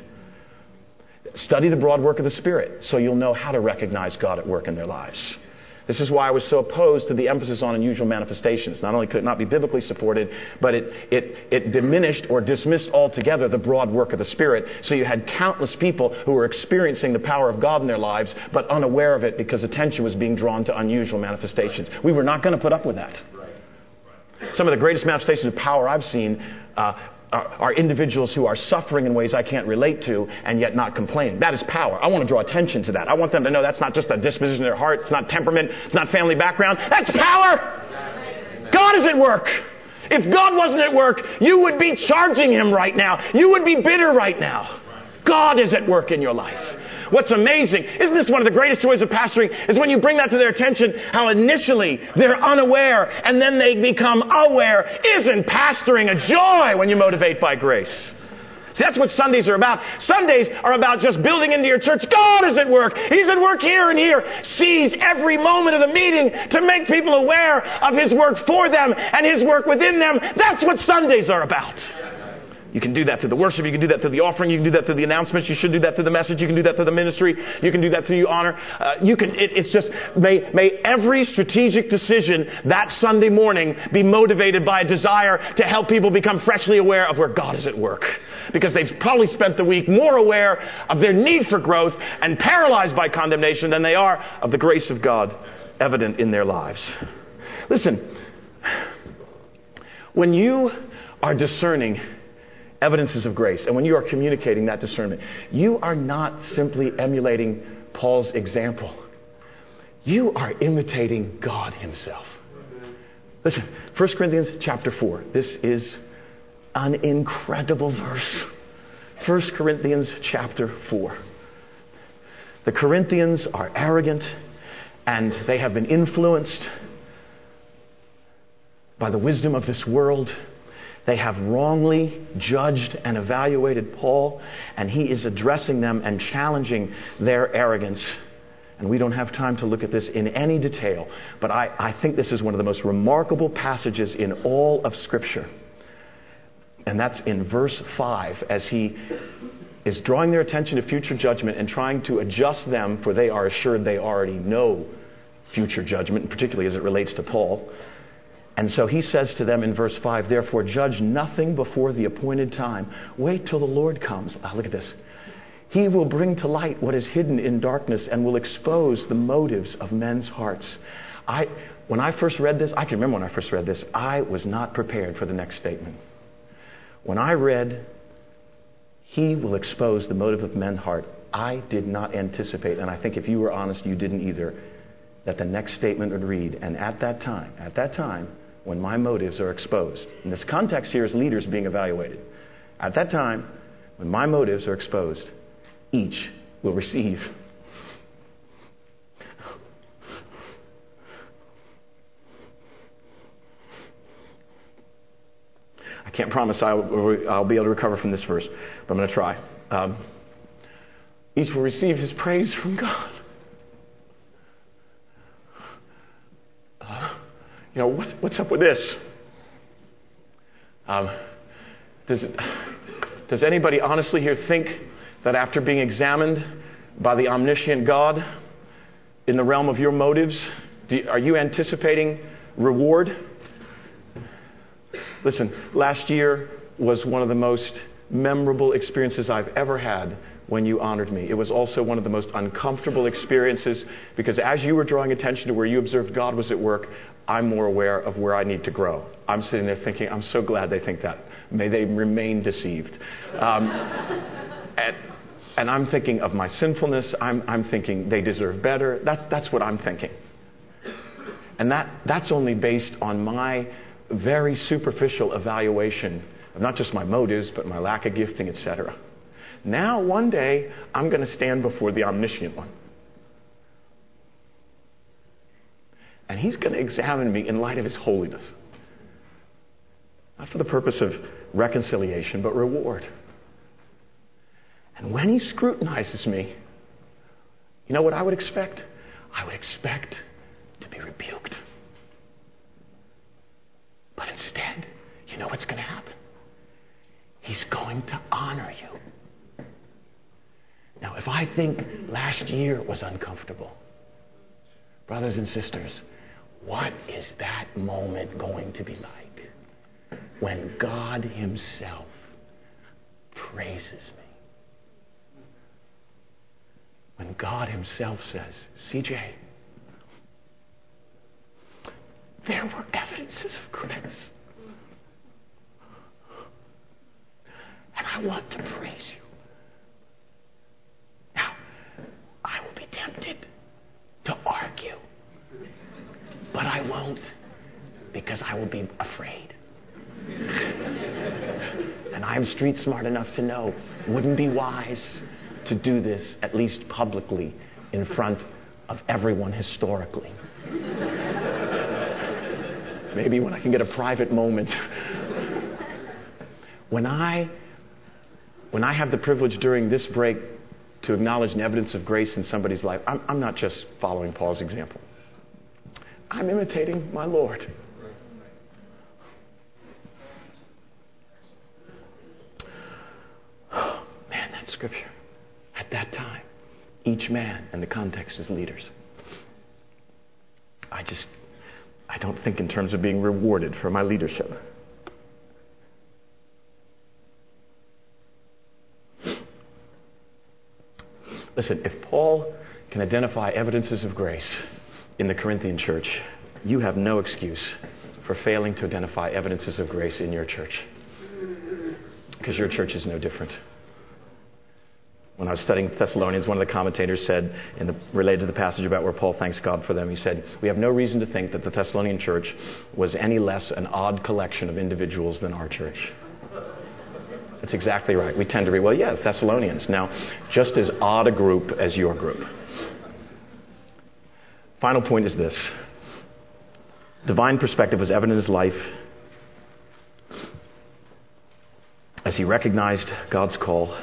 Speaker 2: Study the broad work of the Spirit so you'll know how to recognize God at work in their lives. This is why I was so opposed to the emphasis on unusual manifestations. Not only could it not be biblically supported, but it, it, it diminished or dismissed altogether the broad work of the Spirit. So you had countless people who were experiencing the power of God in their lives, but unaware of it because attention was being drawn to unusual manifestations. We were not going to put up with that. Some of the greatest manifestations of power I've seen uh, are, are individuals who are suffering in ways I can't relate to and yet not complaining. That is power. I want to draw attention to that. I want them to know that's not just a disposition of their heart. It's not temperament. It's not family background. That's power. God is at work. If God wasn't at work, you would be charging Him right now. You would be bitter right now. God is at work in your life. What's amazing, isn't this one of the greatest joys of pastoring, is when you bring that to their attention, how initially they're unaware and then they become aware. Isn't pastoring a joy when you motivate by grace? See, that's what Sundays are about. Sundays are about just building into your church. God is at work. He's at work here and here. Seize every moment of the meeting to make people aware of His work for them and His work within them. That's what Sundays are about. You can do that through the worship. You can do that through the offering. You can do that through the announcements. You should do that through the message. You can do that through the ministry. You can do that through your honor. Uh, you can. It, it's just may may every strategic decision that Sunday morning be motivated by a desire to help people become freshly aware of where God is at work, because they've probably spent the week more aware of their need for growth and paralyzed by condemnation than they are of the grace of God evident in their lives. Listen, when you are discerning evidences of grace, and when you are communicating that discernment, you are not simply emulating Paul's example. You are imitating God Himself. Listen, First Corinthians chapter four. This is an incredible verse. First Corinthians chapter four. The Corinthians are arrogant, and they have been influenced by the wisdom of this world. They have wrongly judged and evaluated Paul, and he is addressing them and challenging their arrogance. And we don't have time to look at this in any detail, but I, I think this is one of the most remarkable passages in all of Scripture. And that's in verse five, as he is drawing their attention to future judgment and trying to adjust them, for they are assured they already know future judgment, particularly as it relates to Paul. And so he says to them in verse five, therefore judge nothing before the appointed time. Wait till the Lord comes. Ah, look at this. He will bring to light what is hidden in darkness and will expose the motives of men's hearts. I, when I first read this, I can remember when I first read this, I was not prepared for the next statement. When I read, he will expose the motive of men's heart, I did not anticipate, and I think if you were honest, you didn't either, that the next statement would read, and at that time, at that time, when my motives are exposed, and this context here is leaders being evaluated. At that time, when my motives are exposed, each will receive I can't promise I'll, I'll be able to recover from this verse, but I'm going to try. Um, each will receive his praise from God. Uh, you know, what's, what's up with this? Um, does, it, does anybody honestly here think that after being examined by the omniscient God in the realm of your motives, do you, are you anticipating reward? Listen, last year was one of the most memorable experiences I've ever had when you honored me. It was also one of the most uncomfortable experiences because as you were drawing attention to where you observed God was at work, I'm more aware of where I need to grow. I'm sitting there thinking, I'm so glad they think that. May they remain deceived. Um, and, and I'm thinking of my sinfulness. I'm, I'm thinking they deserve better. That's, that's what I'm thinking. And that, that's only based on my very superficial evaluation of not just my motives, but my lack of gifting, et cetera. Now, one day, I'm going to stand before the omniscient one. And he's going to examine me in light of his holiness. Not for the purpose of reconciliation, but reward. And when he scrutinizes me, you know what I would expect? I would expect to be rebuked. But instead, you know what's going to happen? He's going to honor you. Now, if I think last year was uncomfortable, brothers and sisters, what is that moment going to be like when God himself praises me? When God himself says, C J, there were evidences of grace. And I want to praise you. Now, I will be tempted to argue. But I won't, because I will be afraid. And I'm street smart enough to know it wouldn't be wise to do this, at least publicly, in front of everyone historically. Maybe when I can get a private moment. When I, when I have the privilege during this break to acknowledge an evidence of grace in somebody's life, I'm, I'm not just following Paul's example. I'm imitating my Lord. Oh, man, that scripture. At that time, each man, and the context is leaders. I just, I don't think in terms of being rewarded for my leadership. Listen, if Paul can identify evidences of grace in the Corinthian church, you have no excuse for failing to identify evidences of grace in your church. Because your church is no different. When I was studying Thessalonians, one of the commentators said, in the, related to the passage about where Paul thanks God for them, he said, we have no reason to think that the Thessalonian church was any less an odd collection of individuals than our church. That's exactly right. We tend to be, well, yeah, Thessalonians. Now, just as odd a group as your group. Final point is this. Divine perspective was evident in his life as he recognized God's call,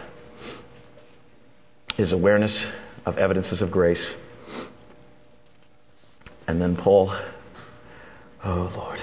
Speaker 2: his awareness of evidences of grace. And then Paul, oh Lord,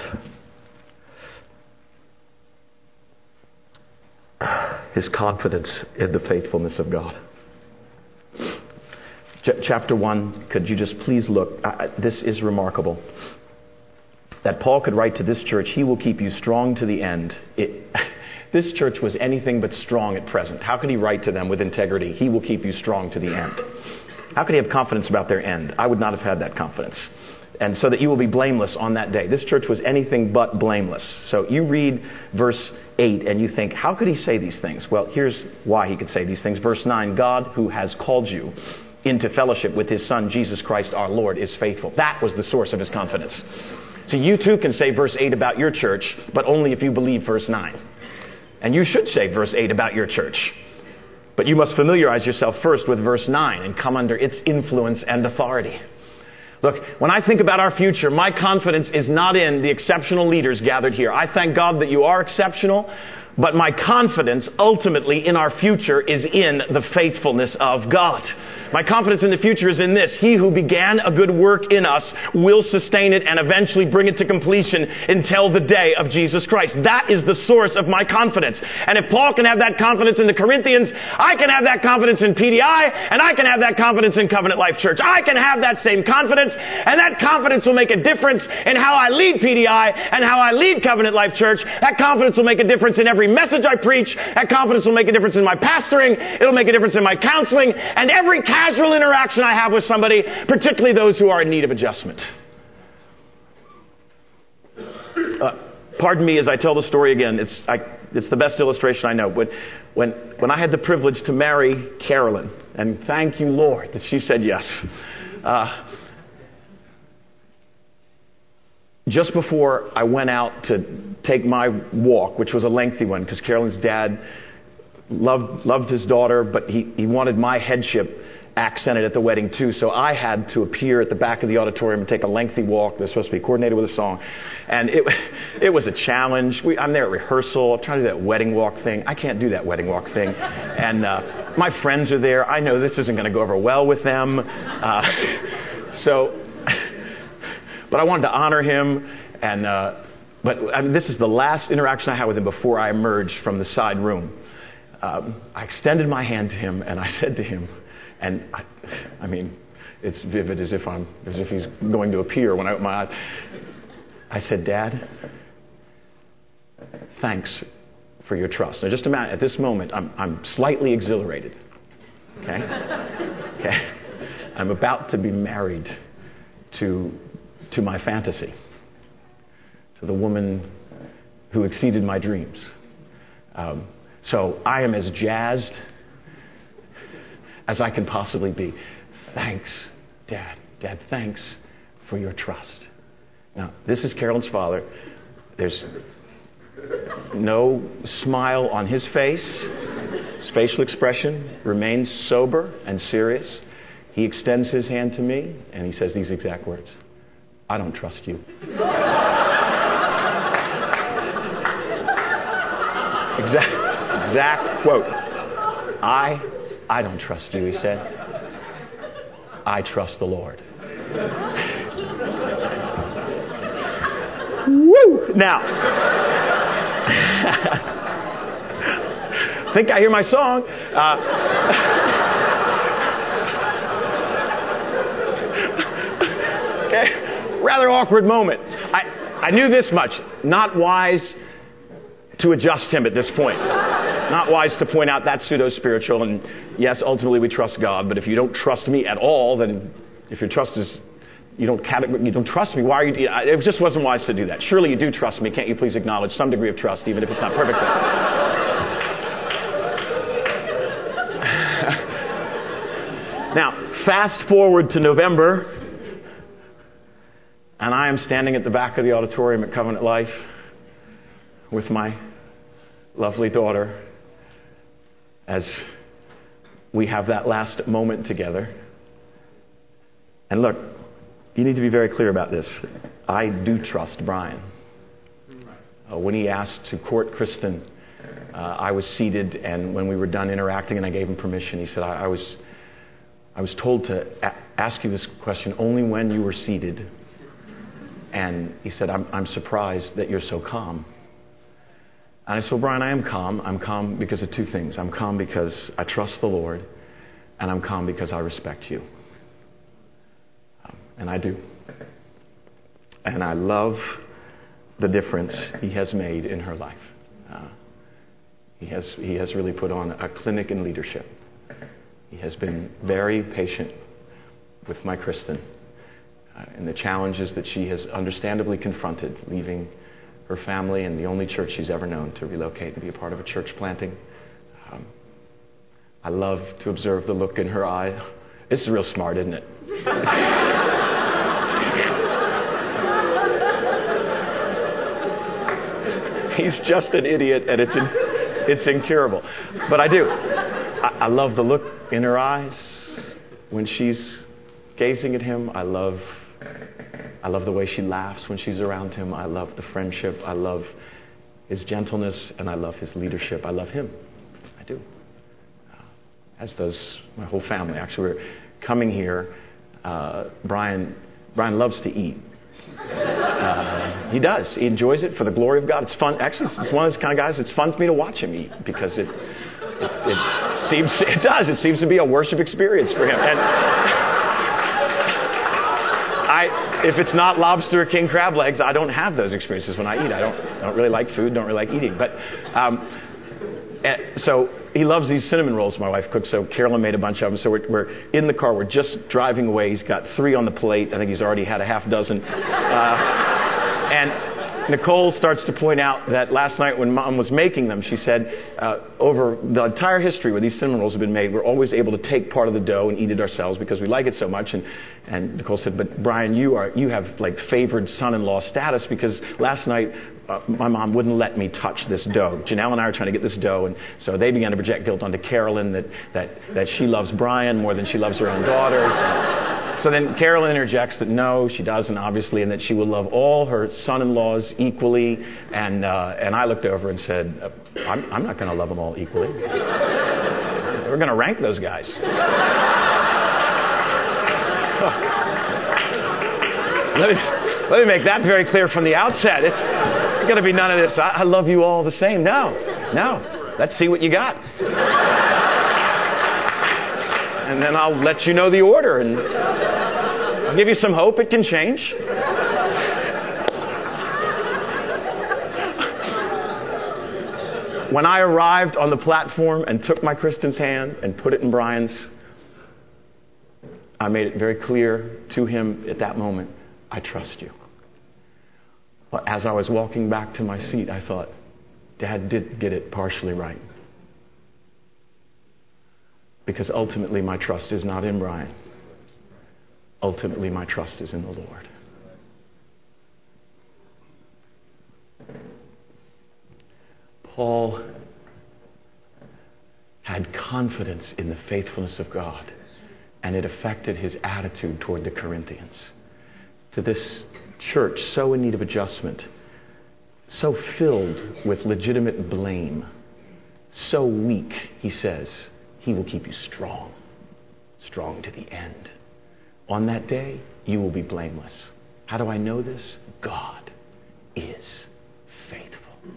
Speaker 2: his confidence in the faithfulness of God. Ch- chapter one, could you just please look? Uh, this is remarkable. That Paul could write to this church, he will keep you strong to the end. It, this church was anything but strong at present. How could he write to them with integrity? He will keep you strong to the end. How could he have confidence about their end? I would not have had that confidence. And so that you will be blameless on that day. This church was anything but blameless. So you read verse eight and you think, how could he say these things? Well, here's why he could say these things. Verse nine, God who has called you into fellowship with his Son, Jesus Christ our Lord, is faithful. That was the source of his confidence. So you too can say verse eight about your church, but only if you believe verse nine. And you should say verse eight about your church. But you must familiarize yourself first with verse nine and come under its influence and authority. Look, when I think about our future, my confidence is not in the exceptional leaders gathered here. I thank God that you are exceptional, but my confidence ultimately in our future is in the faithfulness of God. My confidence in the future is in this. He who began a good work in us will sustain it and eventually bring it to completion until the day of Jesus Christ. That is the source of my confidence. And if Paul can have that confidence in the Corinthians, I can have that confidence in P D I, and I can have that confidence in Covenant Life Church. I can have that same confidence, and that confidence will make a difference in how I lead P D I and how I lead Covenant Life Church. That confidence will make a difference in every message I preach. That confidence will make a difference in my pastoring. It'll make a difference in my counseling and every casual interaction I have with somebody, particularly those who are in need of adjustment. Uh, pardon me as I tell the story again. It's I, it's the best illustration I know. But when when I had the privilege to marry Carolyn, and thank you, Lord, that she said yes. Uh, just before I went out to take my walk, which was a lengthy one, because Carolyn's dad loved loved his daughter, but he, he wanted my headship accented at the wedding too. So I had to appear at the back of the auditorium and take a lengthy walk. They're supposed to be coordinated with a song. And it it was a challenge. We, I'm there at rehearsal. I'm trying to do that wedding walk thing. I can't do that wedding walk thing. And uh, my friends are there. I know this isn't going to go over well with them. Uh, so, but I wanted to honor him. And uh, but I mean, this is the last interaction I had with him before I emerged from the side room. Um, I extended my hand to him and I said to him, and I, I mean, it's vivid as if I'm, as if he's going to appear when I open my eyes. I said, Dad, thanks for your trust. Now, just imagine, at this moment, I'm, I'm slightly exhilarated. Okay? Okay? I'm about to be married to, to my fantasy, to the woman who exceeded my dreams. Um, so I am as jazzed as I can possibly be. Thanks, Dad. Dad, thanks for your trust. Now, this is Carolyn's father. There's no smile on his face. His facial expression remains sober and serious. He extends his hand to me, and he says these exact words. I don't trust you. exact, exact quote. I I don't trust you, he said. I trust the Lord. Woo! Now, I think I hear my song. Uh, okay, rather awkward moment. I, I knew this much. Not wise to adjust him at this point. Not wise to point out that's pseudo-spiritual. And yes, ultimately we trust God. But if you don't trust me at all, then if your trust is, you don't you don't trust me, why are you... It just wasn't wise to do that. Surely you do trust me. Can't you please acknowledge some degree of trust, even if it's not perfect? Now, fast forward to November, and I am standing at the back of the auditorium at Covenant Life with my lovely daughter as we have that last moment together. And look, you need to be very clear about this. I do trust Brian. Uh, when he asked to court Kristen, uh, I was seated, and when we were done interacting and I gave him permission, he said, I, I was I was told to a- ask you this question only when you were seated. And he said, I'm, I'm surprised that you're so calm. And I said, well, Brian, I am calm. I'm calm because of two things. I'm calm because I trust the Lord, and I'm calm because I respect you.
Speaker 1: And I do. And I love the difference he has made in her life. Uh, he has he has really put on a clinic in leadership. He has been very patient with my Kristen uh, and the challenges that she has understandably confronted, leaving her family and the only church she's ever known to relocate and be a part of a church planting. Um, I love to observe the look in her eye. This is real smart, isn't it? He's just an idiot, and it's in, it's incurable. But I do. I, I love the look in her eyes when she's gazing at him. I love, I love the way she laughs when she's around him. I love the friendship. I love his gentleness, and I love his leadership. I love him. I do. Uh, as does my whole family. Actually, we're coming here. Uh, Brian, Brian loves to eat. Uh, he does. He enjoys it for the glory of God. It's fun. Actually, it's one of those kind of guys. It's fun for me to watch him eat because it, it, it seems it does. It seems to be a worship experience for him. And I, if it's not lobster or king crab legs, I don't have those experiences when I eat. I don't. I don't really like food. Don't really like eating. But um, so he loves these cinnamon rolls my wife cooks. So Carolyn made a bunch of them. So we're, we're in the car. We're just driving away. He's got three on the plate. I think he's already had a half dozen. Uh, and Nicole starts to point out that last night when Mom was making them, she said, uh, over the entire history where these cinnamon rolls have been made, we're always able to take part of the dough and eat it ourselves because we like it so much. And, and Nicole said, but Brian, you are you have like favored son-in-law status because last night uh, my mom wouldn't let me touch this dough. Janelle and I are trying to get this dough, and so they began to project guilt onto Carolyn that that, that she loves Brian more than she loves her own daughters. And so then Carolyn interjects that no, she doesn't, obviously, and that she will love all her son-in-laws equally. And uh, and I looked over and said, uh, I'm, I'm not going to love them all equally. We're going to rank those guys. Let me, let me make that very clear from the outset. It's going to be none of this, I, I love you all the same. No, no. Let's see what you got. And then I'll let you know the order. And I'll give you some hope it can change. When I arrived on the platform and took my Kristen's hand and put it in Brian's, I made it very clear to him at that moment, I trust you. But as I was walking back to my seat, I thought, Dad did get it partially right. Because ultimately my trust is not in Brian. Ultimately my trust is in the Lord. Paul had confidence in the faithfulness of God, and it affected his attitude toward the Corinthians. To this church so in need of adjustment, so filled with legitimate blame, so weak, he says, He will keep you strong, strong to the end. On that day, you will be blameless. How do I know this? God is faithful.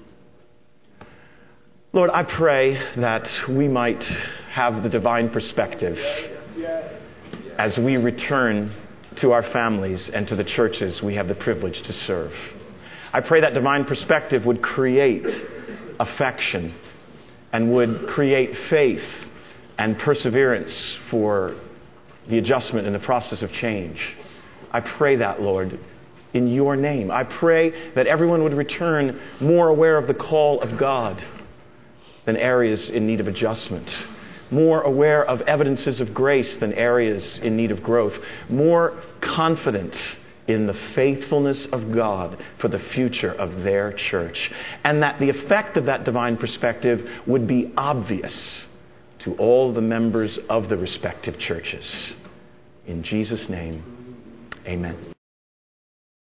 Speaker 1: Lord, I pray that we might have the divine perspective as we return to our families and to the churches we have the privilege to serve. I pray that divine perspective would create affection and would create faith and perseverance for the adjustment in the process of change. I pray that, Lord, in your name. I pray that everyone would return more aware of the call of God than areas in need of adjustment, more aware of evidences of grace than areas in need of growth, more confident in the faithfulness of God for the future of their church, and that the effect of that divine perspective would be obvious to all the members of the respective churches. In Jesus' name, amen.